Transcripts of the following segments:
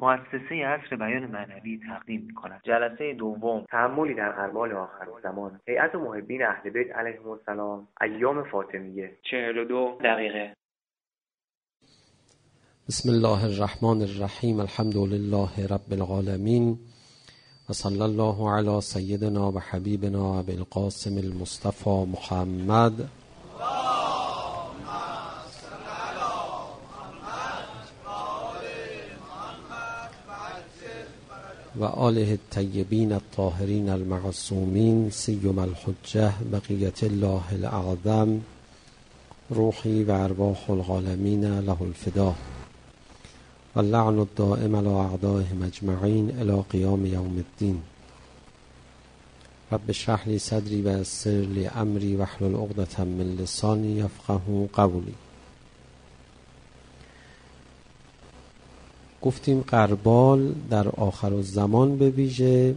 مؤسسه عصر بیان معنوی تقدیم می‌کند. جلسه دوم، تأملی در غربال آخرالزمان، هیئت محبین اهل بیت علیهم السلام، ایام فاطمیه، 42 دقیقه. بسم الله الرحمن الرحیم. الحمد لله رب العالمین و صلی الله علی سیدنا و حبیبنا ابی القاسم المصطفى محمد و آله الطیبین الطاهرین المعصومین سیما الحجة بقیة الله الاعظم روحی و ارواح العالمین له الفدا و اللعن الدائم علی اعدائهم اجمعین الی قیام یوم الدین. رب اشرح لی صدری و یسر لی امری واحلل عقدة من لسانی یفقهوا قولی. گفتیم غربال در آخرالزمان به ویژه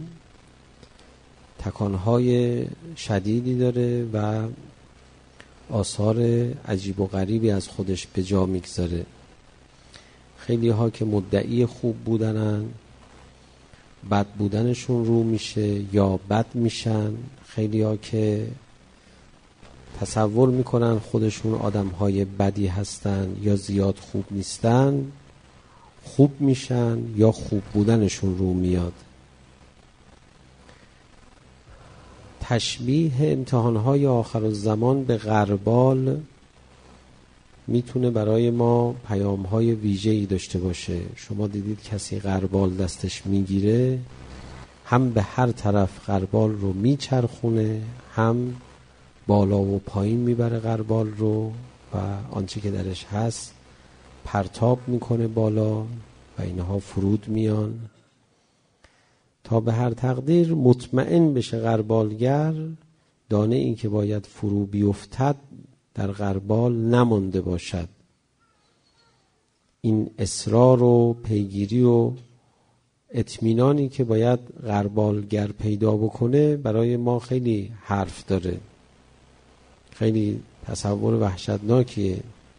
تکانهای شدیدی داره و آثار عجیب و غریبی از خودش به جا میگذاره. خیلی ها که مدعی خوب بودنن بد بودنشون رو میشه یا بد میشن. خیلی ها که تصور میکنن خودشون آدم های بدی هستن یا زیاد خوب نیستن خوب میشن یا خوب بودنشون رو میاد. تشبیه امتحانهای آخرالزمان به غربال میتونه برای ما پیامهای ویژه‌ای داشته باشه. شما دیدید کسی غربال دستش میگیره هم به هر طرف غربال رو میچرخونه، هم بالا و پایین میبره غربال رو و آنچه که درش هست پرتاب میکنه بالا و اینها فرود میان تا به هر تقدیر مطمئن بشه غربالگر دانه این که باید فرو بیفتد در غربال نمانده باشد. این اصرار و پیگیری و اطمینانی که باید غربالگر پیدا بکنه برای ما خیلی حرف داره. خیلی تصور وحشتناکیه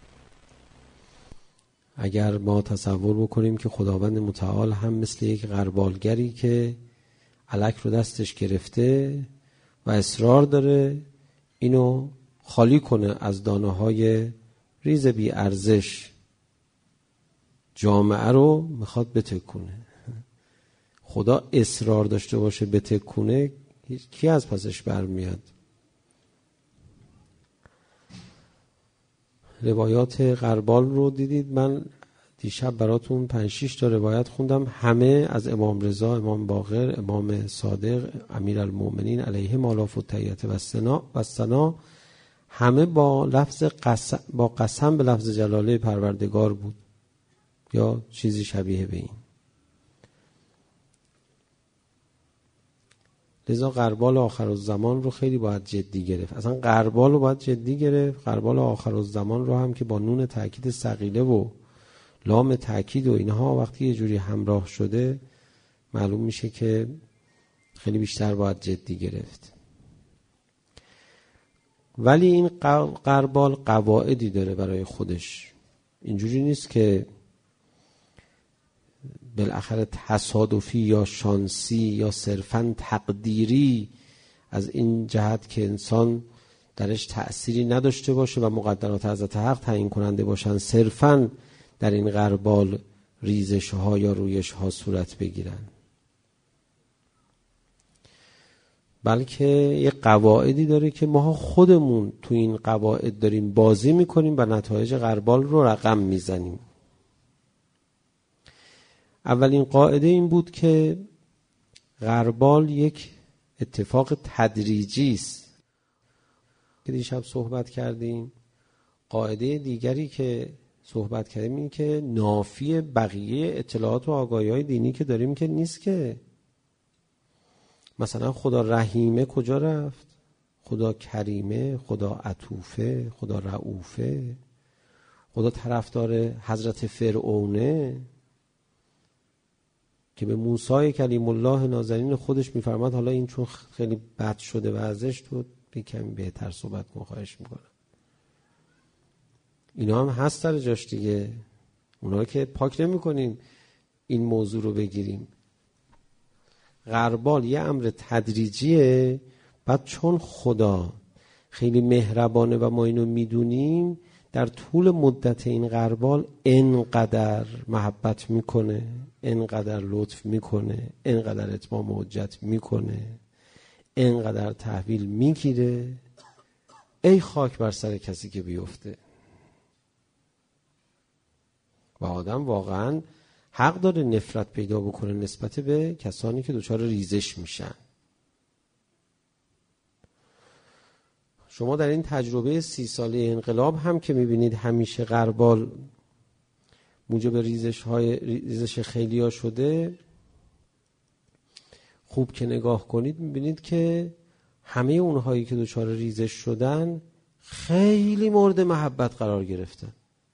اگر ما تصور بکنیم که خداوند متعال هم مثل یک غربالگری که الک رو دستش گرفته و اصرار داره اینو خالی کنه از دانه‌های ریز بی ارزش، جامعه رو میخواد بتکونه. خدا اصرار داشته باشه بتکونه، کی از پسش برمیاد؟ روایات غربال رو دیدید. من دیشب براتون 5-6 تا روایت خوندم، همه از امام رضا، امام باقر، امام صادق، امیرالمومنین علیهم آلاف التحیات و ثنا، همه با لفظ قسم، با قسم به لفظ جلاله پروردگار بود یا چیزی شبیه به این. لذا غربال آخرالزمان رو خیلی باید جدی گرفت. اصلا غربال رو باید جدی گرفت. غربال آخرالزمان رو هم که با نون تأکید ثقیله و لام تأکید و اینها وقتی یه جوری همراه شده معلوم میشه که خیلی بیشتر باید جدی گرفت. ولی این غربال قواعدی داره برای خودش. اینجوری نیست که بالاخره تصادفی یا شانسی یا صرفاً تقدیری از این جهت که انسان درش تأثیری نداشته باشه و مقدرات حضرت حق تعیین کننده باشن صرفاً در این غربال ریزش ها یا رویش ها صورت بگیرن، بلکه یه قواعدی داره که ما خودمون تو این قواعد داریم بازی میکنیم و نتایج غربال رو رقم میزنیم. اولین قاعده این بود که غربال یک اتفاق تدریجی است که دیشب صحبت کردیم. قاعده دیگری که صحبت کردیم این که نافی بقیه اطلاعات و آگاهی‌های دینی که داریم که نیست که مثلا خدا رحیمه کجا رفت، خدا کریمه، خدا عطوفه، خدا رؤوفه، خدا طرفدار حضرت فرعونه که به موسی کلیم الله نازنین خودش میفرماد حالا این چون خیلی بد شده و ازش تو کمی بهتر صحبت کن خواهش میکنم. اینا هم هست در جاش دیگه. اونا که پاک نمی کنیم این موضوع رو بگیریم. غربال یه امر تدریجیه، بعد چون خدا خیلی مهربانه و ما اینو میدونیم، در طول مدت این غربال انقدر محبت میکنه، انقدر لطف میکنه، انقدر اتمام حجت میکنه، انقدر تحویل میگیره، ای خاک بر سر کسی که بیفته. و آدم واقعا حق داره نفرت پیدا بکنه نسبت به کسانی که دچار ریزش میشن. شما در این تجربه 30 ساله انقلاب هم که میبینید همیشه غربال موجب ریزش خیلیا شده، خوب که نگاه کنید میبینید که همه اونهایی که دچار ریزش شدن خیلی مورد محبت قرار گرفتن.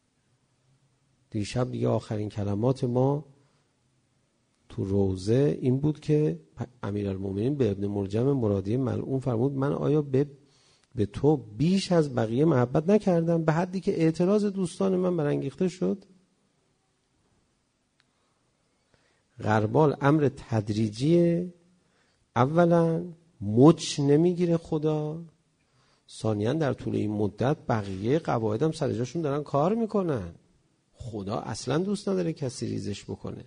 دیشب دیگه آخرین کلمات ما تو روزه این بود که امیرالمومنین به ابن ملجم مرادی ملعون فرمود من آیا به تو بیش از بقیه محبت نکردم به حدی که اعتراض دوستان من برانگیخته شد؟ غربال امر تدریجیه. اولا مچ نمیگیره خدا، ثانیاً در طول این مدت بقیه قواعد هم سر جاشون دارن کار میکنن. خدا اصلا دوست نداره کسی ریزش بکنه.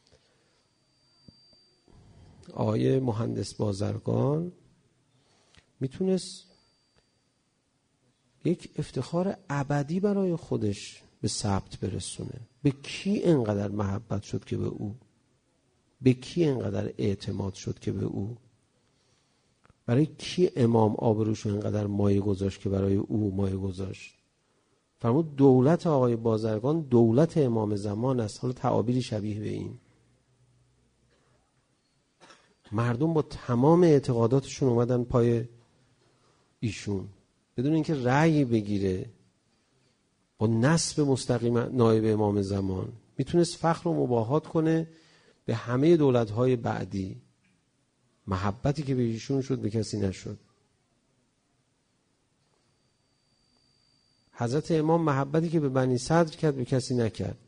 آقای مهندس بازرگان میتونست یک افتخار ابدی برای خودش به ثبت برسونه. به کی انقدر محبت شد که به او؟ به کی انقدر اعتماد شد که به او؟ برای کی امام آبروشو انقدر مایه گذاشت که برای او مایه گذاشت؟ فرمود دولت آقای بازرگان دولت امام زمان است. حالا تعابیری شبیه به این. مردم با تمام اعتقاداتشون اومدن پای ایشون بدون اینکه رأی بگیره، با نسب مستقیم نایب امام زمان میتونست فخر و مباهات کنه به همه دولت‌های بعدی. محبتی که به ایشون شد به کسی نشد. حضرت امام محبتی که به بنی صدر کرد به کسی نکرد.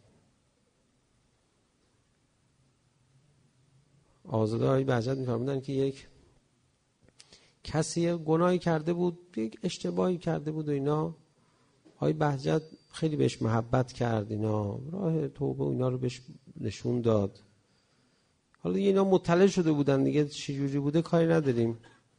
آزاده های بهجت می‌فرمودن که یک کسی گناهی کرده بود، یک اشتباهی کرده بود و اینا، های بهجت خیلی بهش محبت کرد، اینا راه توبه و اینا رو بهش نشون داد. حالا اینا مطلع شده بودن دیگه، چجوری بوده کاری نداریم.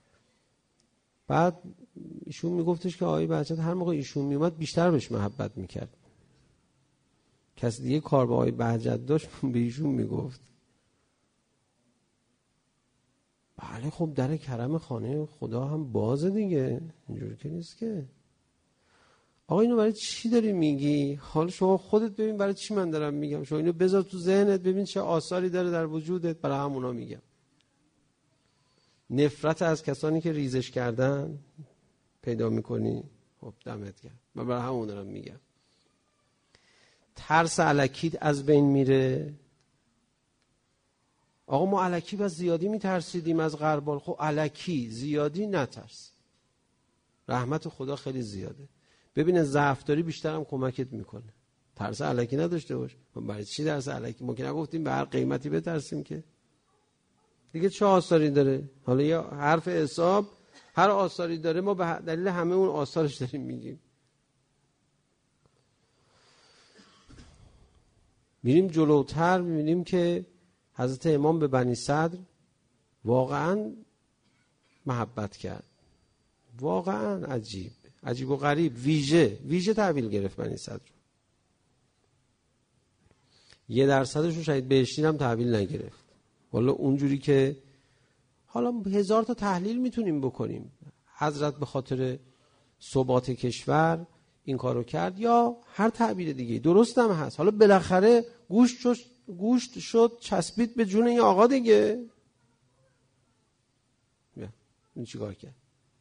بعد ایشون میگفتش که آقای بهجت هر موقع ایشون میومد بیشتر بهش محبت میکرد. کسی دیگه کار با آقای بهجت داشت به ایشون میگفت. بله خب در کرم خانه خدا هم بازه دیگه، اینجوری که نیست که. آقا اینو برای چی داری میگی؟ حالا شما خودت ببین برای چی من دارم میگم. شما اینو بذار تو ذهنت ببین چه آثاری داره در وجودت، برای همونا میگم. نفرت از کسانی که ریزش کردن پیدا میکنی، خب دمت گرم، من برای همون دارم میگم. ترس الکیت از بین میره. آقا ما الکی بس زیادی میترسیدیم از غربال. خب الکی زیادی نترس، رحمت خدا خیلی زیاده. ببین ضعف داری بیشتر هم کمکت میکنه. ترس الکی نداشته باش. برای چی ترس الکی؟ ما که نگفتیم به هر قیمتی بترسیم که. دیگه چه آثاری داره؟ حالا یا حرف حساب هر آثاری داره ما به دلیل همه اون آثارش داریم میگیم. میریم جلوتر میبینیم که حضرت امام به بنی صدر واقعا محبت کرد. واقعا عجیب و غریب، ویژه تحویل گرفت بنی صدر. 1% رو شاید بهشتین هم تحویل نگرفت. والا اونجوری که حالا 1000 تا تحلیل میتونیم بکنیم. حضرت به خاطر ثبات کشور این کارو کرد یا هر تعبیر دیگه درست هم هست. حالا بالاخره گوشت شد چسبید به جون این آقا دیگه. این چیکار کرد؟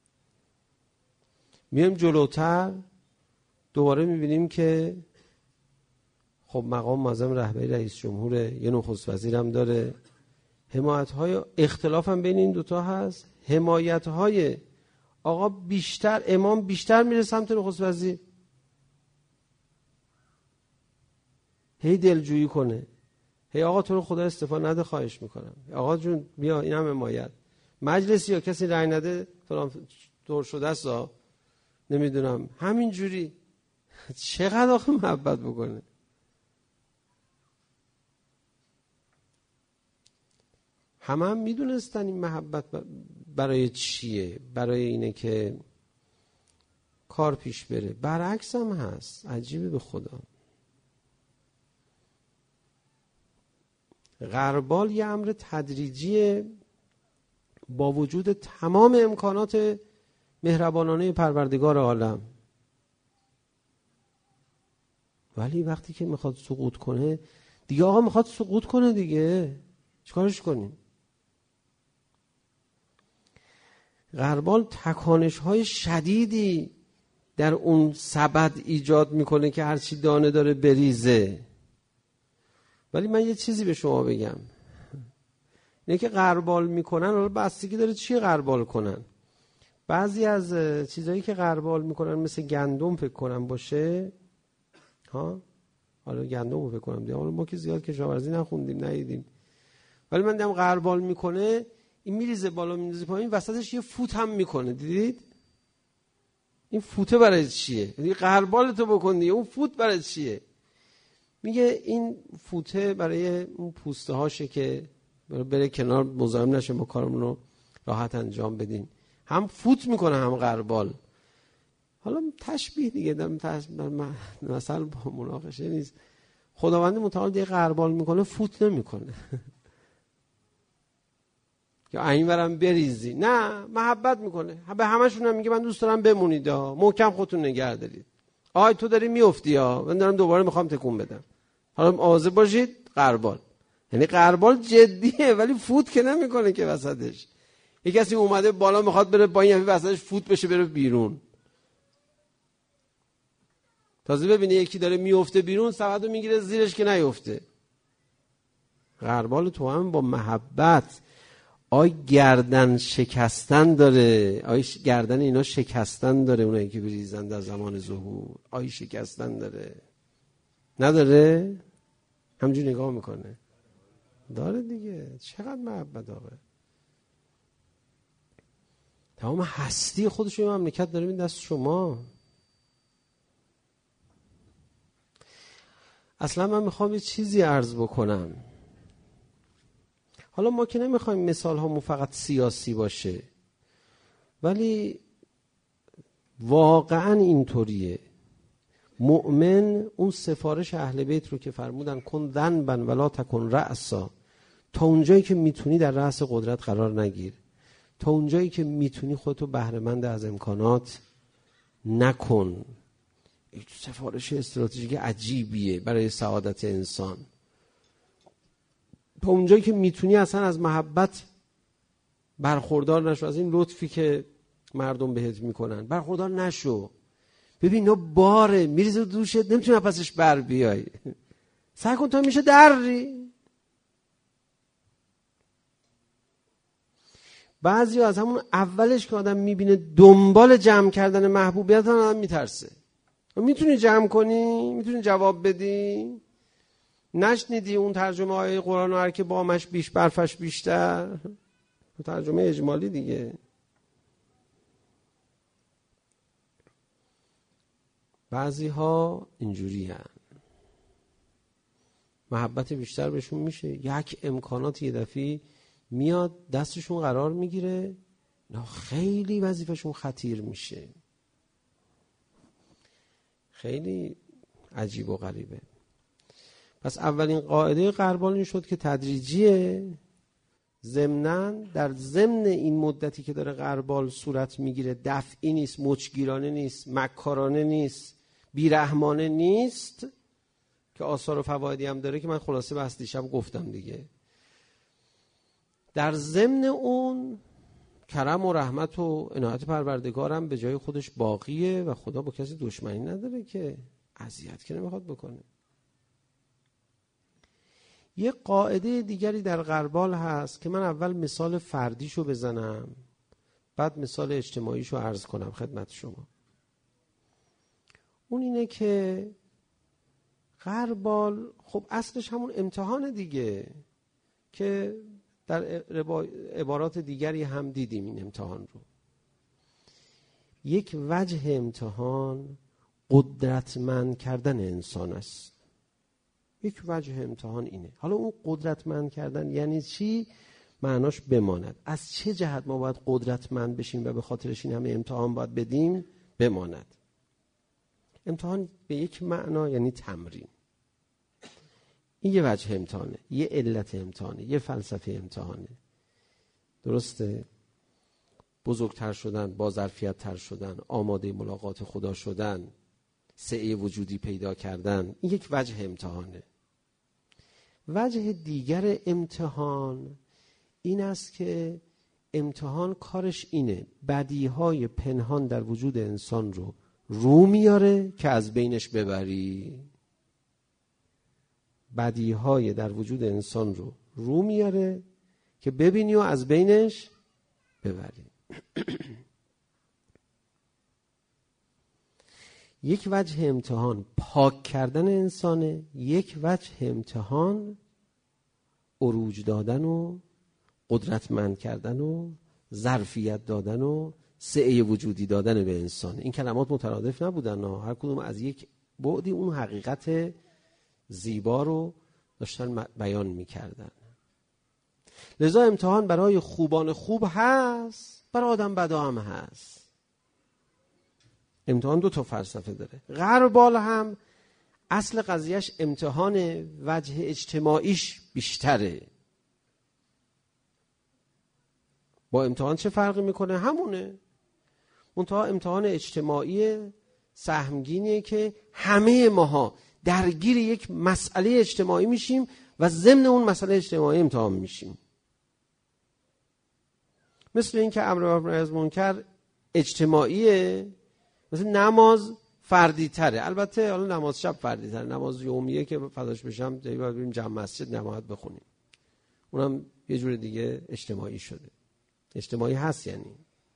میایم جلوتر دوباره میبینیم که خب مقام معظم رهبری رئیس جمهور، یه نخست وزیرم داره، حمایت‌های اختلاف هم بین این دوتا هست. حمایت‌های آقا بیشتر، امام بیشتر میره سمت نخست وزیر، هی دلجویی کنه. هی آقا تو رو خدا استعفا نده خواهش میکنم، آقا جون بیا اینم حمایت، مجلسی یا کسی رأی نده فلان دور شده است، نمیدونم همین جوری. چقدر آخه محبت بکنه. هم میدونستن این محبت برای چیه، برای اینه که کار پیش بره. برعکس هم هست، عجیبه به خدا. غربال یه امر تدریجیه با وجود تمام امکانات مهربانانه پروردگار عالم، ولی وقتی که میخواد سقوط کنه دیگه، آقا میخواد سقوط کنه دیگه، چیکارش کنیم؟ غربال تکانش‌های شدیدی در اون سبد ایجاد میکنه که هرچی دانه داره بریزه. ولی من یه چیزی به شما بگم، اینه که غربال میکنن، حالا بستگی داره چی غربال کنن. بعضی از چیزایی که غربال میکنن مثل گندم فکر کنم باشه، ها، حالا گندم رو فکر کنم دیگه، حالا ما که زیاد کشاورزی نخوندیم ندیدیم، ولی من دیدم غربال میکنه، این میریزه بالا میریزه پایین، وسطش یه فوت هم میکنه، دیدید؟ این فوته برای چیه؟ یعنی غربال تو بکن دیگه، اون فوت برای چیه؟ میگه این فوته برای اون پوسته هاشه که بره کنار، مزاحم نشه، ما کارمون رو راحت انجام بدیم. هم فوت میکنه هم غربال. حالا تشبیه دیگه، مثلا با مناقشه نیست. خداوند متعال دیگه غربال میکنه، فوت نمیکنه یا اینورم بریزی، نه، محبت میکنه. به همشون هم میگه من دوست دارم بمونید ها، محکم خودتون نگه دارید. آی تو داری میافتی ها، من دارم دوباره میخوام تکون بدم، حالا مواظب باشید. غربال یعنی غربال جدیه، ولی فوت که نمیکنه که وسطش. یک کسی اومده بالا میخواد بره پایین، یعنی وسطش فوت بشه بره بیرون. تازه ببینی یکی داره میفته بیرون، سبدو میگیره زیرش که نیفته. غربال تو هم با محبت، آی گردن شکستن داره، آی گردن اینا شکستن داره، اونایی که بریزن در زمان ظهور، آی شکستن داره، نداره؟ همجور نگاه میکنه، داره دیگه. چقدر محبت آقا، تمام هستی خودش رو مملکت داره این دست شما. اصلا من میخوام یه چیزی عرض بکنم. حالا ما که نمیخوایم مثال هامون فقط سیاسی باشه، ولی واقعا اینطوریه. مؤمن اون سفارش اهل بیت رو که فرمودن کن ذنبا ولا تکن رأسا، تا اونجایی که میتونی در رأس قدرت قرار نگیر، تا اونجایی که میتونی خودتو بهره مند از امکانات نکن. این سفارش استراتژیک عجیبیه برای سعادت انسان. تا اونجایی که میتونی اصلا از محبت برخوردار نشو، از این لطفی که مردم بهت میکنن برخوردار نشو. ببین اینا باره میریزه دوشت، نمیتونی پسش بر بیای. سعی کن تا میشه دری. بعضی از همون اولش که آدم میبینه دنبال جمع کردن محبوبیت هم آدم میترسه. میتونی جمع کنی؟ میتونی جواب بدی؟ نشنیدی اون ترجمه های قرآن هر که بامش بیش برفش بیشتر؟ ترجمه اجمالی دیگه. بعضی ها اینجوری هن. محبت بیشتر بهشون میشه، یک امکانات یه دفعی میاد دستشون قرار میگیره، نه خیلی وظیفهشون خطیر میشه. خیلی عجیب و غریبه. پس اولین قاعده غربال این شد که تدریجیه. ضمناً در ضمن این مدتی که داره غربال صورت میگیره، دفعی نیست، مچگیرانه نیست، مکارانه نیست، بیرحمانه نیست، که آثار و فوایدی هم داره که من خلاصه بحث دیشب گفتم دیگه. در ضمن اون کرم و رحمت و عنایت پروردگارم به جای خودش باقیه و خدا با کسی دشمنی نداره که اذیت که نمیخواد بکنه. یه قاعده دیگری در غربال هست که من اول مثال فردیشو بزنم، بعد مثال اجتماعیشو عرض کنم خدمت شما. اون اینه که غربال خب اصلش همون امتحان دیگه که در عبارات دیگری هم دیدیم این امتحان رو. یک وجه امتحان قدرتمند کردن انسان است. یک وجه امتحان اینه. حالا اون قدرتمند کردن یعنی چی؟ معناش بماند. از چه جهت ما باید قدرتمند بشیم و به خاطرش این همه امتحان باید بدیم؟ بماند. امتحان به یک معنا یعنی تمرین. این یه وجه امتحانه، یه علت امتحانه، یه فلسفه امتحانه. درسته؟ بزرگتر شدن، با ظرفیت تر شدن، آماده ملاقات خدا شدن، سعی وجودی پیدا کردن، این یک وجه امتحانه. وجه دیگر امتحان این است که امتحان کارش اینه بدیهای پنهان در وجود انسان رو میاره که از بینش ببری. بدیهای در وجود انسان رو میاره که ببینی و از بینش ببری. یک وجه امتحان پاک کردن انسانه، یک وجه امتحان عروج دادن و قدرتمند کردن و ظرفیت دادن و سعی وجودی دادن به انسان. این کلمات مترادف نبودن، هر کدوم از یک بعدی اون حقیقت زیبا رو داشتن بیان میکردن. لذا امتحان برای خوبان خوب هست، برای آدم بدا هم هست. امتحان دو تا فلسفه داره. غربال هم اصل قضیهش امتحان وجه اجتماعیش بیشتره. با امتحان چه فرقی میکنه؟ همونه. منتها امتحان اجتماعی سهمگینیه که همه ماها درگیر یک مسئله اجتماعی میشیم و ضمن اون مسئله اجتماعی امتحان میشیم. مثل این که امر معروف نهی از منکر اجتماعیه، مثل نماز فردی تره. البته حالا نماز شب فردی تره، نماز یومیه که فداش بشم جایی باید بریم جمع مسجد نماز بخونیم، اونم یه جور دیگه اجتماعی شده. اجتماعی هست. یعنی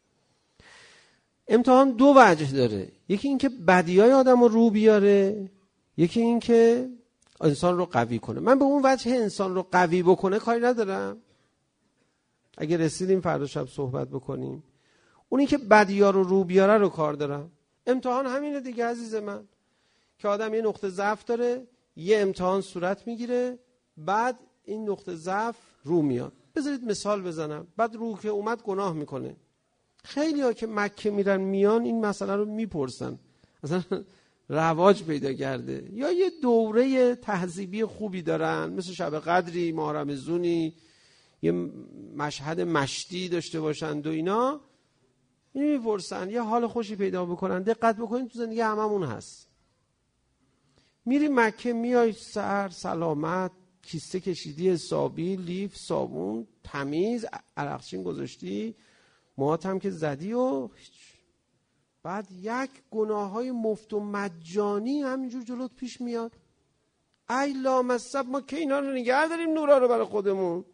امتحان دو وجه داره، یکی این که بدیهای آدم رو بیاره، یکی این که انسان رو قوی کنه. من به اون وجه انسان رو قوی بکنه کاری ندارم، اگه رسیدیم فردا شب صحبت بکنیم. اونی که بدیها رو بیاره رو کار دارم. امتحان همینه دیگه عزیز من، که آدم یه نقطه ضعف داره، یه امتحان صورت میگیره، بعد این نقطه ضعف رو میاد. بذارید مثال بزنم. بعد رو که اومد گناه میکنه. خیلی ها که مکه میرن میان این مسئله رو میپرسن، اصلا رواج پیدا کرده، یا یه دوره تهذیبی خوبی دارن، مثل شب قدری، ماه رمضونی، یه مشهد مشتی داشته باشند و اینا، اینو میپرسن، یه حال خوشی پیدا بکنن. دقت بکنید تو زندگی هممون هست. میری مکه، میای سر سلامت، کیسه کشیدی حسابی، لیف، صابون، تمیز، عرقچین گذاشتی، موهات هم که زدی و بعد یک گناههای مفت و مجانی همینجور جلوت پیش میاد. ای لامصب، ما که اینا رو نگه داریم نورا رو برای خودمون.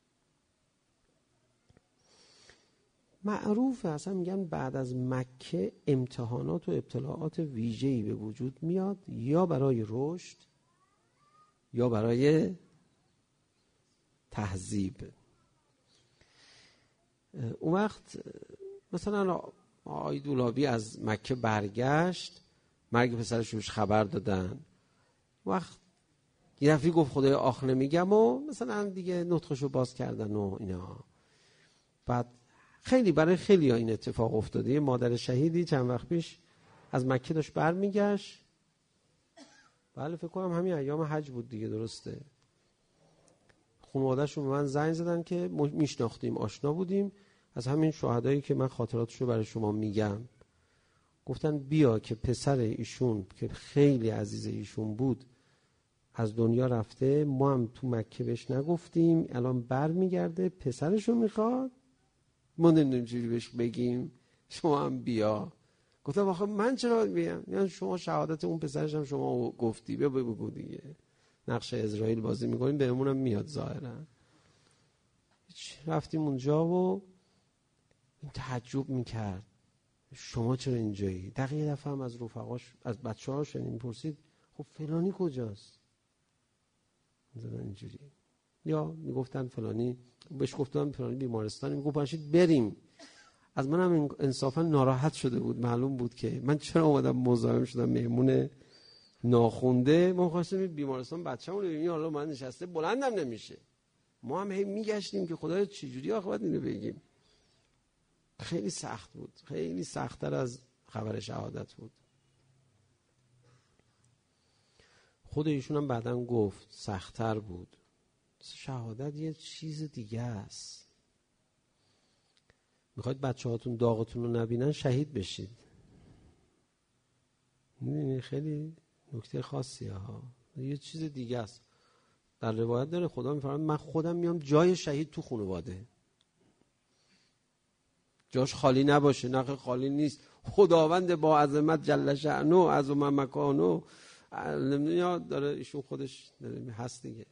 معروفه اصلا میگن بعد از مکه امتحانات و ابتلاعات ویژه‌ای به وجود میاد، یا برای رشد یا برای تهذیب. اون وقت مثلا آقای دولابی از مکه برگشت، مرگ پسرش روش خبر دادن، وقت یه دفعه گفت خدای آخ نمیگم و مثلا دیگه نطقشو باز کردن و اینا. بعد خیلی برای خیلی ها این اتفاق افتاده. یه مادر شهیدی چند وقت پیش از مکه داشت برمیگشت، بله فکر کنم همین ایام حج بود دیگه، درسته، خانواده‌شون به من زنگ زدن که میشناختیم، آشنا بودیم، از همین شهدایی که من خاطراتشو برای شما میگم، گفتن بیا که پسر ایشون که خیلی عزیز ایشون بود از دنیا رفته، ما هم تو مکه بهش نگفتیم، الان بر میگرده پسرشو میخواد، ما نمیدونیم چجوری بهش بگیم، شما هم بیا. گفتم آخه من چرا بیام؟ یعنی شما شهادت اون پسرش هم شما گفتی، بیا بگو دیگه، نقش اسرائیل بازی میکنیم، بهمون هم میاد ظاهرا. رفتیم اونجا و این تعجب میکرد، شما چرا اینجایی؟ دقیقه دفعه هم از رفقاش، از بچه‌هاش این پرسید خب فلانی کجاست؟ زدن اینجوری. یا میگفتن فلانی، بهش گفتم فلانی بیمارستان، میگفت باشید بریم. از منم انصافا ناراحت شده بود، معلوم بود که من چرا اومدم مزاحم شدم مهمون ناخونده. ما خواستیم بیمارستان بچه‌مون رو ببینیم، حالا من نشسته بلندم نمیشه. ما هم هی میگشتیم که خدایا چجوری آخه باید اینو بگیم. خیلی سخت بود، خیلی سخت‌تر از خبر شهادت بود. خود ایشون هم بعداً گفت سخت‌تر بود. شهادت یه چیز دیگه است. میخواید بچه‌هاتون داغتون رو نبینن، شهید بشید. می‌بینی خیلی نکته خاصیه ها. یه چیز دیگه است. در روایت داره خدا میفرماید من خودم میام جای شهید تو خانواده. جاش خالی نباشه. نه خالی نیست. خداوند با عظمت جل شأنه عظم مکانه نمیاد، داره ایشون خودش داره هست دیگه.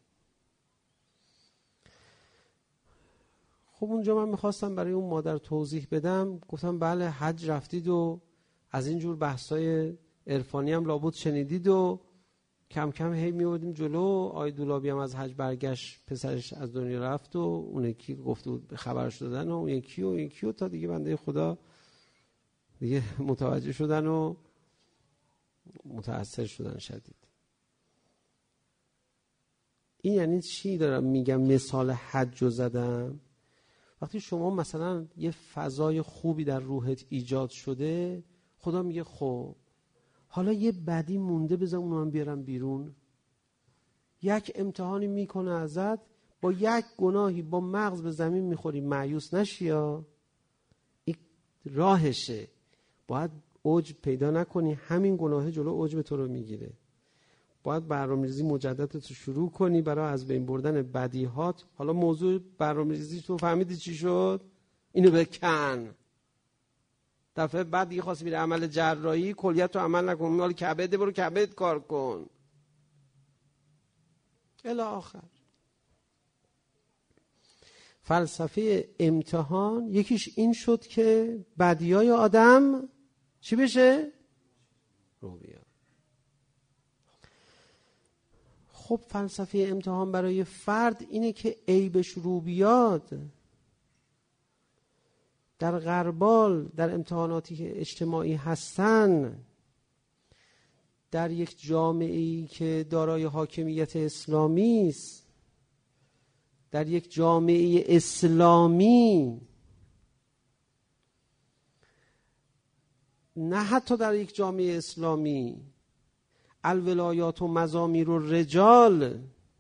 خب اونجا من میخواستم برای اون مادر توضیح بدم، گفتم بله حج رفتید و از اینجور بحثای عرفانی هم لابد شنیدید و کم کم هی میوردیم جلو. آی دولابی هم از حج برگشت، پسرش از دنیا رفت و اون یکی گفت بود خبرش دادن و اون یکی و تا دیگه بنده خدا دیگه متوجه شدن و متأثر شدن شدید. این یعنی چی دارم میگم؟ مثال حج رو زدم. وقتی شما مثلا یه فضای خوبی در روحت ایجاد شده، خدا میگه خب حالا یه بدی مونده، بذار اونو هم بیارم بیرون. یک امتحانی میکنه ازت، با یک گناهی با مغز به زمین میخوری، مایوس نشی. یا این راهشه، باید عجب پیدا نکنی. همین گناه جلو عجب تو رو میگیره. باید برنامه‌ریزی مجددت رو شروع کنی برای از بین بردن بدیهات. حالا موضوع برنامه‌ریزی تو فهمیدی چی شد؟ اینو بکن. دفعه بعد دیگه خواستی بری عمل جراحی، کلیت رو عمل نکن، مال کبده برو کبد کار کن الی آخر. فلسفه امتحان یکیش این شد که بدیای آدم چی بشه؟ رو بیاد. خب فلسفه امتحان برای فرد اینه که عیبش رو بیاد. در غربال، در امتحاناتی که اجتماعی هستن، در یک جامعه‌ای که دارای حاکمیت اسلامی است، در یک جامعه اسلامی، نه حتی در یک جامعه اسلامی، الولایات و مزامیر و رجال،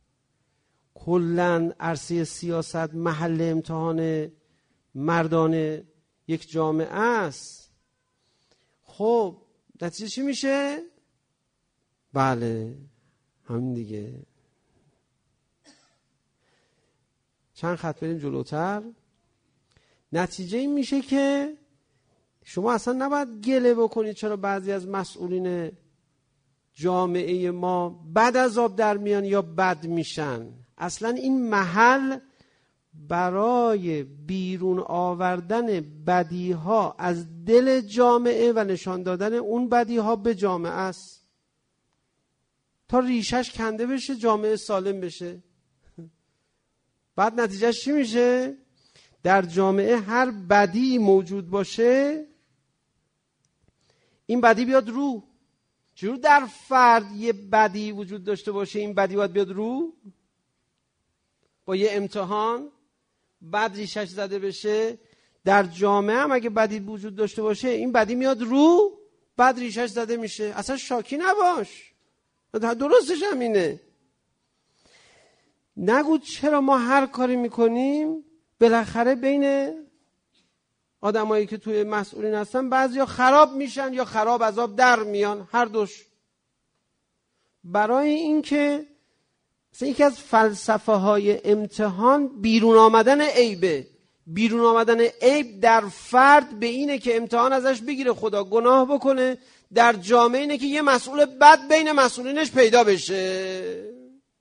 کلن عرصه سیاست محل امتحان مردان یک جامعه است. خب نتیجه چی میشه؟ بله همین دیگه. چند خط بریم جلوتر. نتیجه این میشه که شما اصلا نباید گله بکنید چرا بعضی از مسئولین جامعه ما بد از آب در میان یا بد میشن. اصلا این محل برای بیرون آوردن بدیها از دل جامعه و نشان دادن اون بدیها به جامعه است تا ریشش کنده بشه، جامعه سالم بشه. بعد نتیجهش چی میشه؟ در جامعه هر بدی موجود باشه، این بدی بیاد رو. چجور در فرد یه بدی وجود داشته باشه این بدی باید بیاد رو؟ با یه امتحان بد ریشش زده بشه. در جامعه هم اگه بدی وجود داشته باشه این بدی میاد رو، بد ریشش زده میشه. اصلا شاکی نباش، درستش هم اینه. نگو چرا ما هر کاری میکنیم بالاخره بین آدمایی که توی مسئولین هستن بعضیا خراب میشن یا خراب از آب در میان، هر دوش. برای این که یکی از فلسفه های امتحان بیرون آمدن عیبه. بیرون آمدن عیب در فرد به اینه که امتحان ازش بگیره، خدا گناه بکنه. در جامعه اینه که یه مسئول بد بین مسئولینش پیدا بشه.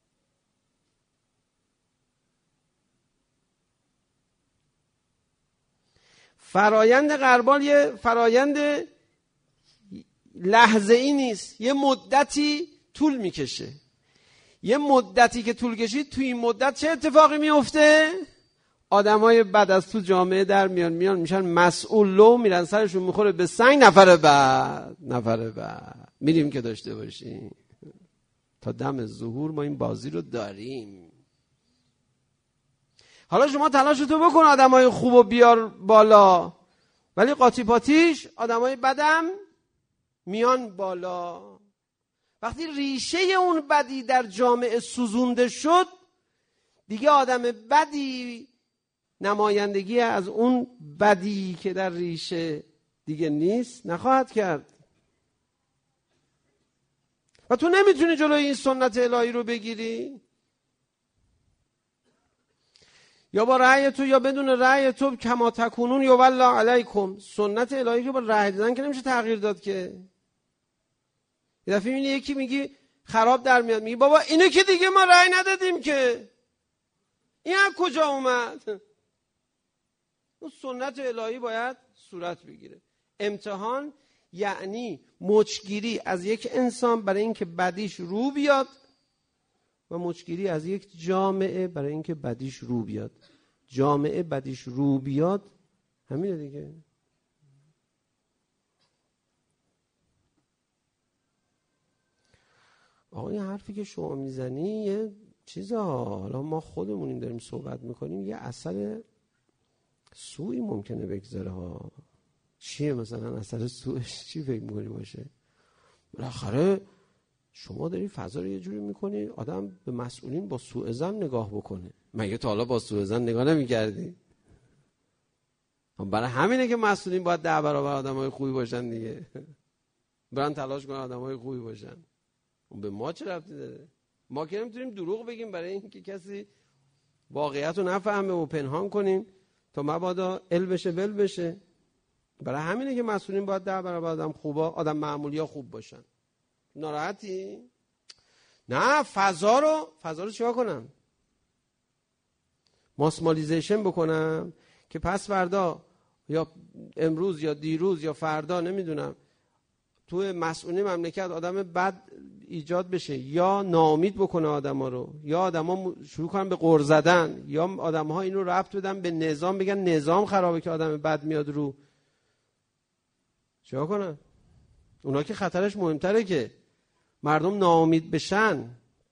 فرایند غربال یه فرایند لحظه‌ای نیست، یه مدتی طول میکشه. یه مدتی که طول کشید، توی این مدت چه اتفاقی میفته؟ آدمای بد از تو جامعه در میان میشن مسئول، لو میرن سرشون میخوره به سنگ. نفر بعد میریم که داشته باشیم. تا دم ظهور ما این بازی رو داریم. حالا شما تلاشتو بکن آدمای خوبو بیار بالا، ولی قاطی پاتیش آدمای بدم میان بالا. وقتی ریشه اون بدی در جامعه سوزونده شد، دیگه آدم بدی نمایندگی از اون بدی که در ریشه دیگه نیست نخواهد کرد. و تو نمیتونی جلوی این سنت الهی رو بگیری، یا با رأی تو یا بدون رأی تو. کما تکونون یولا علیکم. سنت الهی رو با رأی دادن که نمیشه تغییر داد که. یه دفعه میبینی یکی میگی خراب در میاد، میگی بابا اینو که دیگه ما رأی ندادیم که، این از کجا اومد؟ اون سنت الهی باید صورت بگیره. امتحان یعنی مچگیری از یک انسان برای اینکه بدیش رو بیاد، و مچگیری از یک جامعه برای اینکه بدیش رو بیاد. جامعه بدیش رو بیاد همینه دیگه. آقا این حرفی که شما میزنی یه چیزا، حالا ما خودمونیم داریم صحبت میکنیم، یه اثر سوئی ممکنه بگذاره ها. چیه مثلا اثر سوئش؟ چی فکر میکنی باشه؟ بالاخره شما داری فضا رو یه جوری میکنی آدم به مسئولین با سوء ظن نگاه بکنه. مگه تا حالا با سوء ظن نگاه نمیکردی؟ برای همینه که مسئولین باید 10 برابر آدمای خوبی باشن دیگه. برن تلاش کنن آدمای خوبی باشن. اون به ما چه ربطی داره؟ ما که نمیتونیم دروغ بگیم برای اینکه کسی واقعیت رو نفهمه و پنهان کنیم تا مبادا ال بشه بل بشه. برای همینه که مسئولین باید 10 برابر آدم خوبا، آدم معمولیا خوب باشن. ناراحتی؟ نه، فضا رو چیکار کنم؟ ماسمالیزیشن بکنم که پس فردا یا امروز یا دیروز یا فردا نمیدونم توی مسئولی مملکت آدم بد ایجاد بشه، یا ناامید بکنه آدما رو، یا آدما شروع کنن به غر زدن، یا آدم‌ها اینو ربط بدن به نظام، بگن نظام خرابه که آدم بد میاد رو. چیکار کنن؟ اونا که خطرش مهمتره که مردم ناامید بشن.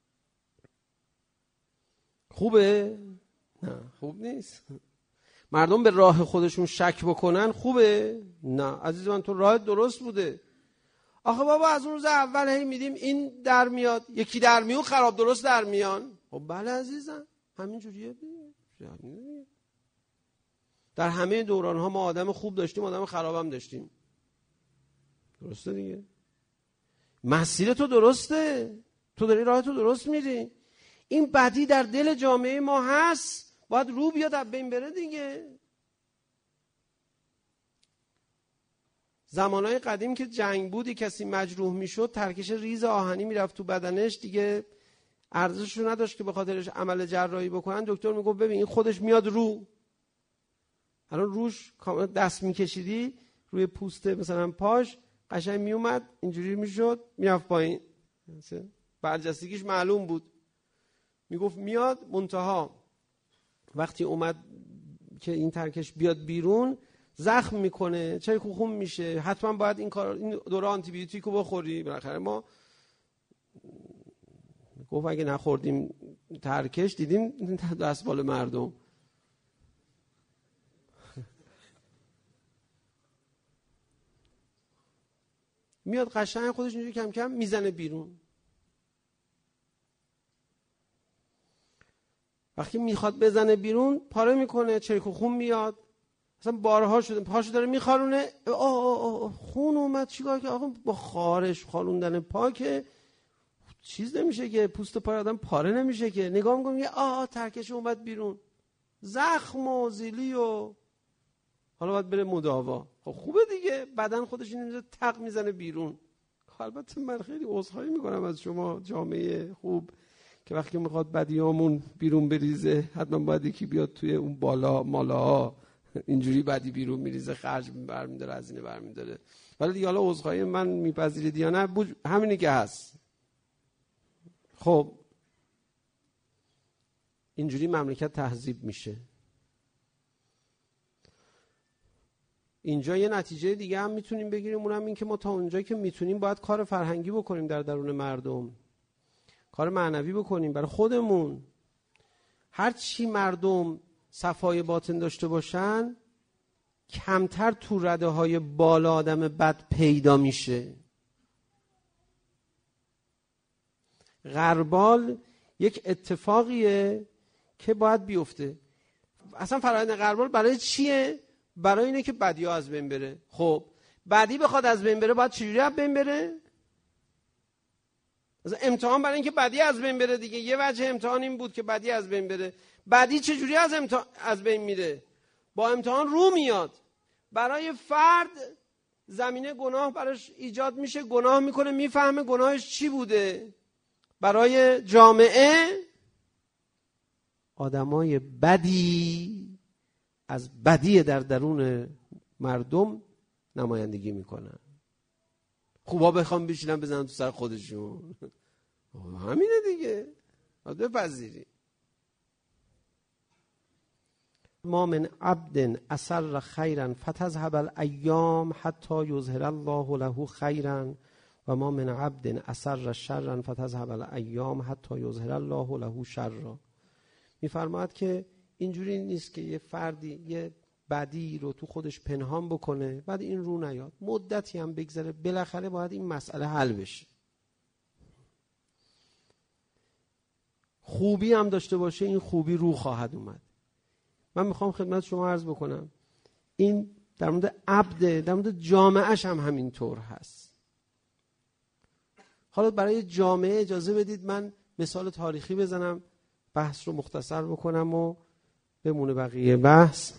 خوبه؟ نه، خوب نیست. مردم به راه خودشون شک بکنن خوبه؟ نه عزیز من، تو راه درست بوده. آخه بابا از اون روز اول هی میدیم این در میاد، یکی در میون خراب درست در میان. خب بله عزیزم، همین جوریه دیگه. در همه دوران ها ما آدم خوب داشتیم، آدم خراب هم داشتیم. درسته دیگه. مسیر تو درسته، تو داری راه تو درست میری. این بدی در دل جامعه ما هست، باید رو بیاد از بین بره دیگه. زمانهای قدیم که جنگ بودی کسی مجروح میشد، ترکش ریز آهنی میرفت تو بدنش، دیگه ارزشش رو نداشت که به خاطرش عمل جراحی بکنن. دکتر میگفت ببین این خودش میاد رو. الان روش دست میکشیدی روی پوست مثلا پاش، قشنگ میومد اینجوری میشد میرفت پایین، برجستگیش معلوم بود. میگفت میاد، منتها وقتی اومد که این ترکش بیاد بیرون زخم میکنه، چای خون میشه، حتما باید این دوره آنتی بیوتیک رو بخوری. بالاخره ما گفت اگه نخوردیم ترکش، دیدیم دستمال مردم. میاد قشنگ خودش اینجوری کم کم میزنه بیرون. وقتی میخواد بزنه بیرون پاره میکنه، چریک و خون میاد. مثلا بارها شده پاشو داره میخارونه، خون اومد. چیکار که آقا با خارش خاروندن پا که چیز نمیشه که، پوست پای آدم پاره نمیشه که. نگاه میکنم یه ترکش اومد بیرون، زخم و زیلی و حالا باید بره مداوا. خب خوبه دیگه، بدن خودش اینو تق میزنه بیرون. البته من خیلی عذرخواهی میکنم از شما جامعه خوب که وقتی میخواد بدیامون بیرون بریزه حتما باید یکی بیاد توی اون بالا مالاها اینجوری بدی بیرون میریزه، خرج برمیداره، هزینه برمیداره. ولی دیگه حالا عذرخواهی من میپذیرید یا نه، همینی که هست. خب اینجوری مملکت تهذیب میشه. اینجا یه نتیجه دیگه هم میتونیم بگیریم، اونم این که ما تا اونجایی که میتونیم باید کار فرهنگی بکنیم در درون مردم، کار معنوی بکنیم برای خودمون. هر چی مردم صفای باطن داشته باشن کمتر تو رده های بالا آدم بد پیدا میشه. غربال یک اتفاقیه که باید بیفته. اصلا فرآیند غربال برای چیه؟ برای اینه که بدی ها از بین بره. خب بدی بخواد از بین بره باید چجوری از بین بره؟ امتحان برای اینکه بدی از بین بره دیگه. یه وجه امتحان این بود که بدی از بین بره. بدی چجوری از بین میره؟ با امتحان رو میاد. برای فرد زمینه گناه براش ایجاد میشه، گناه میکنه، میفهمه گناهش چی بوده. برای جامعه آدمای بدی از بدی در درون مردم نمایندگی میکنن. خوبا بخوام بشینن بزنن تو سر خودشون. همینه دیگه، باید بپذیری. ما من عبد اسر خیرا فتذهب الایام حتی یظهر الله له خیرا و ما من عبد اسر شرا فتذهب الایام حتی یظهر الله له شرا. میفرماید که اینجوری نیست که یه فردی یه بدی رو تو خودش پنهان بکنه بعد این رو نیاد، مدتی هم بگذره، بالاخره باید این مسئله حل بشه. خوبی هم داشته باشه این خوبی رو خواهد اومد. من میخوام خدمت شما عرض بکنم این در مورد عبد، در مورد جامعهش هم همینطور هست. حالا برای جامعه اجازه بدید من مثال تاریخی بزنم، بحث رو مختصر بکنم و بمونه بقیه بحث.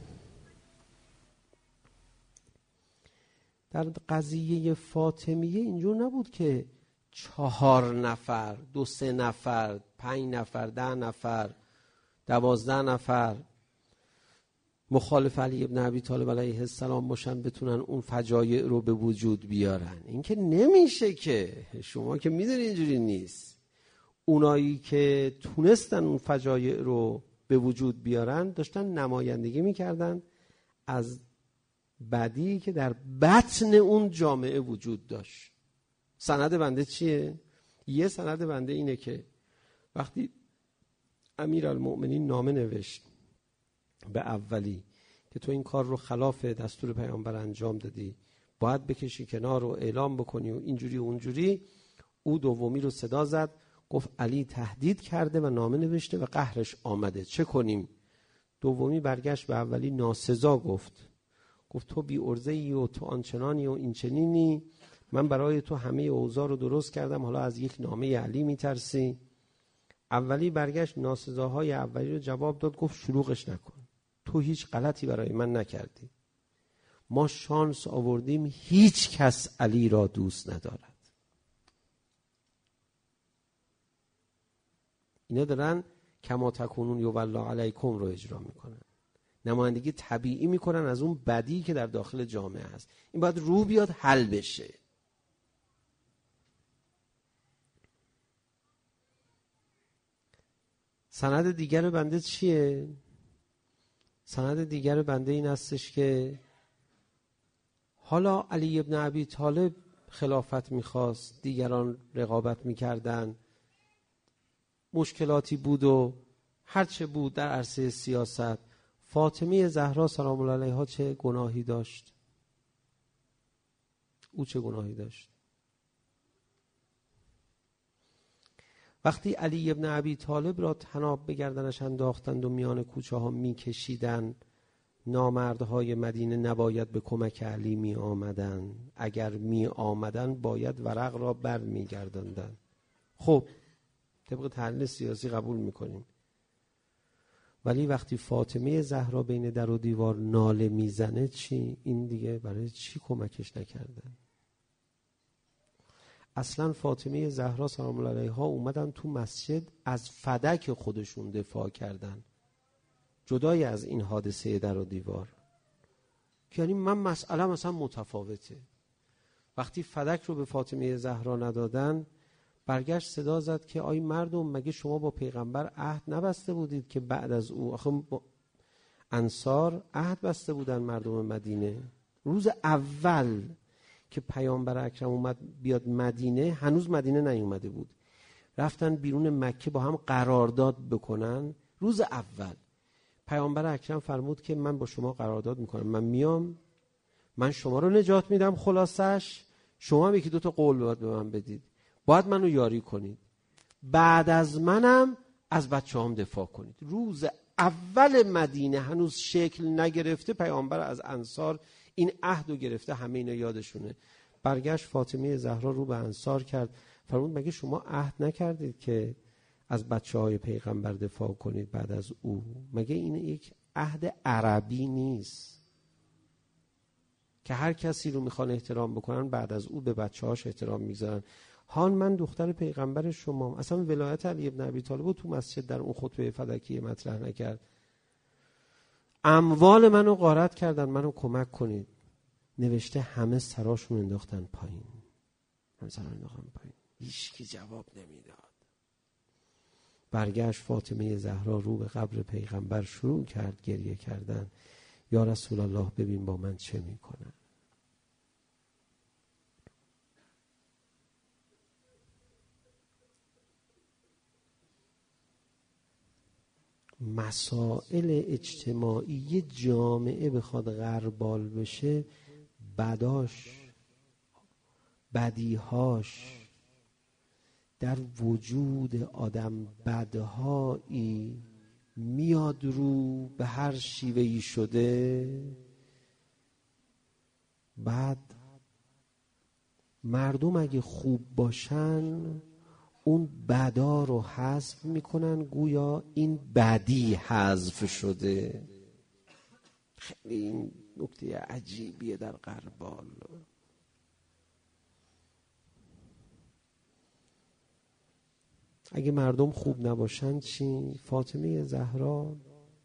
در قضیه فاطمیه اینجور نبود که 4 نفر، 2-3 نفر، 5 نفر، 10 نفر، 12 نفر مخالف علی ابن ابی طالب علیه السلام باشن بتونن اون فجایع رو به وجود بیارن. این که نمیشه، که شما که میدونی اینجوری نیست. اونایی که تونستن اون فجایع رو به وجود بیارن داشتن نمایندگی میکردن از بدی که در بطن اون جامعه وجود داشت. سند بنده چیه؟ یه سند بنده اینه که وقتی امیرالمؤمنین نامه نوشت به اولی که تو این کار رو خلاف دستور پیامبر انجام دادی، باید بکشی کنار و اعلام بکنی و اینجوری و اونجوری، او دومی رو صدا زد، گفت علی تهدید کرده و نامه نوشته و قهرش آمده، چه کنیم؟ دومی برگشت به اولی ناسزا گفت تو بی ارزه‌ای و تو آنچنانی و این چنینی، من برای تو همه اوضاع رو درست کردم، حالا از یک نامه علی میترسی؟ اولی برگشت ناسزاهای اولی رو جواب داد، گفت شلوغش نکن، تو هیچ غلطی برای من نکردی، ما شانس آوردیم هیچ کس علی را دوست ندارد. اینا دارن کما تکونون یولا علیکم رو اجرا میکنن، نمایندگی طبیعی میکنن از اون بدی که در داخل جامعه هست. این باید رو بیاد حل بشه. سند دیگر بنده چیه؟ سند دیگر بنده این هستش که حالا علی ابن ابی طالب خلافت میخواست، دیگران رقابت میکردن، مشکلاتی بود و هرچه بود در عرصه سیاست، فاطمه زهرا سلام الله علیها چه گناهی داشت؟ او چه گناهی داشت؟ وقتی علی ابن ابی طالب را طناب به گردنش انداختند و میان کوچه ها می کشیدن، نامردهای مدینه نباید به کمک علی می آمدن، اگر می آمدن باید ورق را بر می گرداندن. خب طبق تحلیل سیاسی قبول می کنیم، ولی وقتی فاطمه زهرا بین در و دیوار ناله می زنه چی؟ این دیگه برای چی کمکش نکردن؟ اصلا فاطمه زهرا سلام الله علیها اومدن تو مسجد از فدک خودشون دفاع کردن، جدای از این حادثه در و دیوار. یعنی من مسئله مثلا متفاوته. وقتی فدک رو به فاطمه زهرا ندادن، برگشت صدا زد که آی مردم، مگه شما با پیغمبر عهد نبسته بودید که بعد از او، آخه انصار عهد بسته بودن مردم مدینه. روز اول که پیامبر اکرم اومد بیاد مدینه، هنوز مدینه نیومده بود، رفتن بیرون مکه با هم قرارداد بکنن. روز اول پیامبر اکرم فرمود که من با شما قرارداد میکنم، من میام، من شما رو نجات میدم، خلاصش شما هم یکی دوتا قول باید به من بدید، باید منو یاری کنید، بعد از منم از بچه هم دفاع کنید. روز اول مدینه هنوز شکل نگرفته، پیامبر از انصار این عهد رو گرفته، همه اینا یادشونه. برگشت فاطمه زهرا رو به انصار کرد، فرمود مگه شما عهد نکردید که از بچه های پیغمبر دفاع کنید بعد از او؟ مگه این یک عهد عربی نیست که هر کسی رو میخوان احترام بکنن بعد از او به بچه هاش احترام میذارن؟ هان من دختر پیغمبر شما، اصلا ولایت علی ابن ابی طالب تو مسجد در اون خطبه فلکیه مطرح نکرد، اموال منو غارت کردن، منو کمک کنید. نوشته همه سراشون انداختن پایین، هیچ کی جواب نمیداد. برگشت فاطمه زهرا رو به قبر پیغمبر شروع کرد گریه کردن، یا رسول الله ببین با من چه میکنن. مسائل اجتماعی یه جامعه بخواد غربال بشه، بدیهاش در وجود آدم بدهایی میاد رو به هر شیوهی شده. بعد مردم اگه خوب باشن اون بدا رو حذف میکنن، گویا این بدی حذف شده. خیلی این نکته عجیبیه در غربال. اگه مردم خوب نباشن چی؟ فاطمه زهرا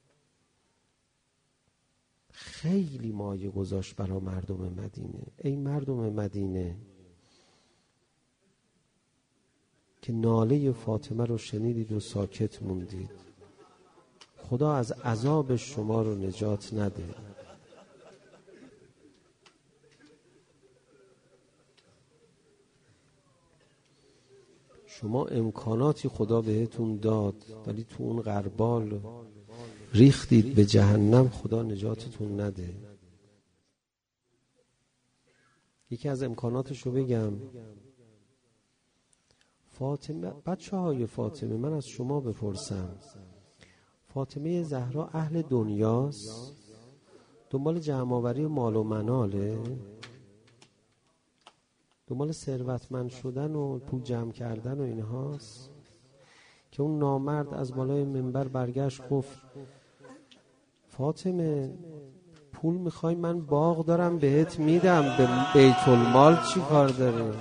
خیلی مایه گذاشت برای مردم مدینه. ای مردم مدینه که ناله فاطمه رو شنیدید و ساکت موندید، خدا از عذاب شما رو نجات نده. شما امکاناتی خدا بهتون داد، ولی تو اون غربال ریختید به جهنم، خدا نجاتتون نده. یکی از امکاناتش رو بگم. فاطمه، بچه های فاطمه، من از شما بپرسم، فاطمه زهرا اهل دنیاست؟ دنبال جمع‌آوری مال و مناله؟ دنبال ثروتمند شدن و پول جمع کردن و اینهاست؟ که اون نامرد از بالای منبر برگشت گفت فاطمه پول میخوای؟ من باغ دارم بهت میدم، به بیت المال چی کار داره؟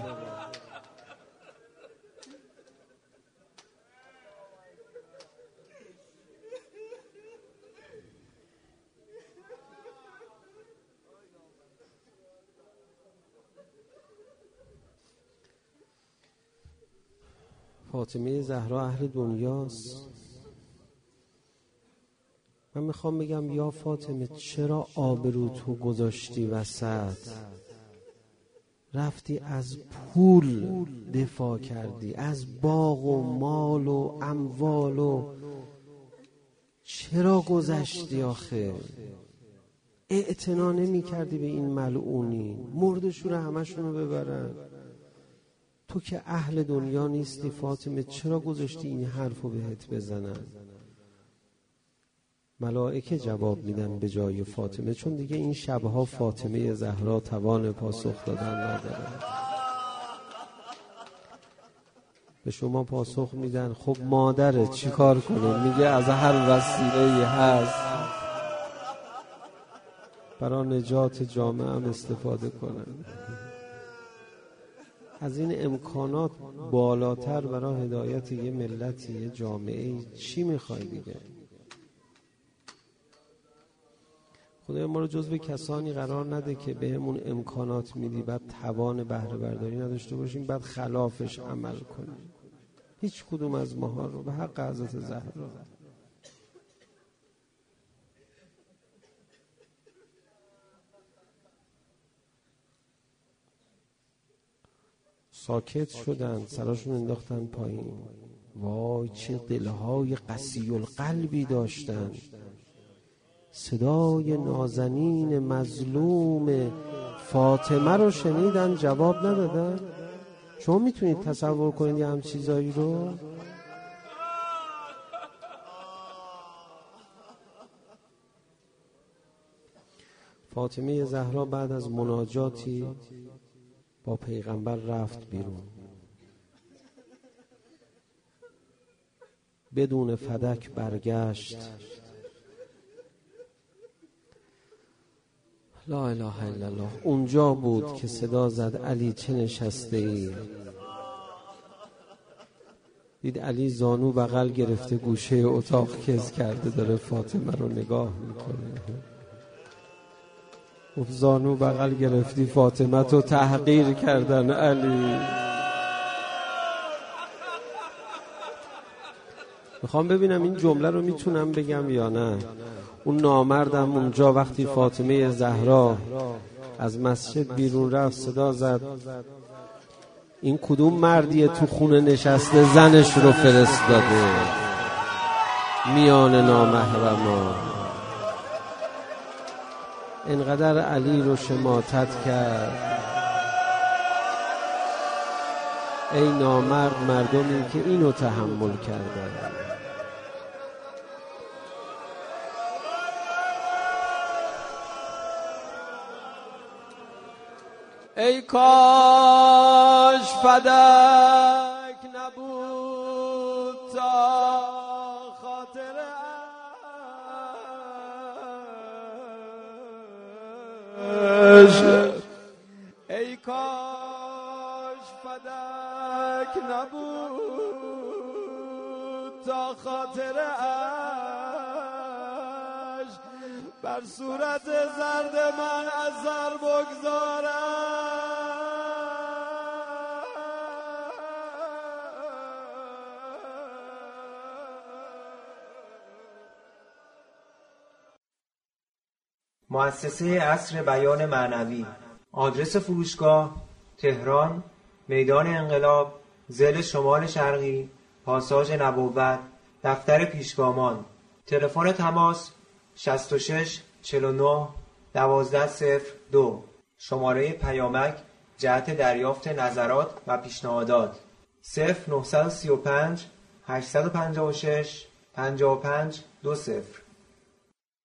فاطمه زهرا اهل دنیاست. من میخوام بگم یا فاطمه چرا آبرو تو گذاشتی وسط؟ رفتی از پول دفاع کردی، از باغ و مال و اموال و چرا گذشتی آخه؟ اعتنا نمی کردی به این ملعونی؟ مردشون همشون رو ببرن. تو که اهل دنیا نیستی فاطمه، چرا گذاشتی این حرفو بهت بزنن؟ ملائکه جواب میدن به جای فاطمه، چون دیگه این شبها فاطمه زهرا توان پاسخ دادن نداره. به شما پاسخ میدن خب مادره چی کار کنه؟ میگه از هر وسیله‌ای هست برای نجات جامعه هم استفاده کنن. از این امکانات بالاتر برای هدایت یه ملتی، یه جامعه چی میخوای دیگه؟ خدای ما رو جزو کسانی قرار نده که بهمون امکانات میدی بعد توان بهره برداری نداشته باشیم بعد خلافش عمل کنیم. هیچ کدوم از ماها رو به حق حضرت زهرا. ساکت شدن، سراشون انداختن پایین. وای چه دلهای قسی القلبی داشتن. صدای نازنین مظلوم فاطمه رو شنیدن، جواب ندادن. شما میتونید تصور کنید یه هم چیزایی رو؟ فاطمه زهرا بعد از مناجاتی با پیغمبر رفت بیرون، بدون فدک برگشت. لا اله الا الله. اونجا بود که صدا زد علی چه نشسته ای؟ دید علی زانو بغل گرفته گوشه اتاق کز کرده داره فاطمه رو نگاه میکنه. گفت زانو بغل گرفتی فاطمه تو تحقیر کردن علی. میخوام ببینم این جمله رو میتونم بگم یا نه. اون نامردم اونجا وقتی فاطمه زهرا از مسجد بیرون رفت صدا زد این کدوم مردیه تو خونه نشسته زنش رو فرستاده میان نامحرما. اینقدر علی رو شماتت کرد. ای نامرد مردمی که اینو تحمل کردن. ای کاش فدک نبود تا خاطر عشق. ای کاش فدک نبود تا خاطر عشق بر صورت زرد من اثر بگذارم. مؤسسه عصر بیان معنوی. آدرس فروشگاه: تهران، میدان انقلاب، ضلع شمال شرقی، پاساژ نبوت، دفتر پیشگامان. تلفن تماس 66 49 1202. شماره پیامک جهت دریافت نظرات و پیشنهادات 0935 856 55 20.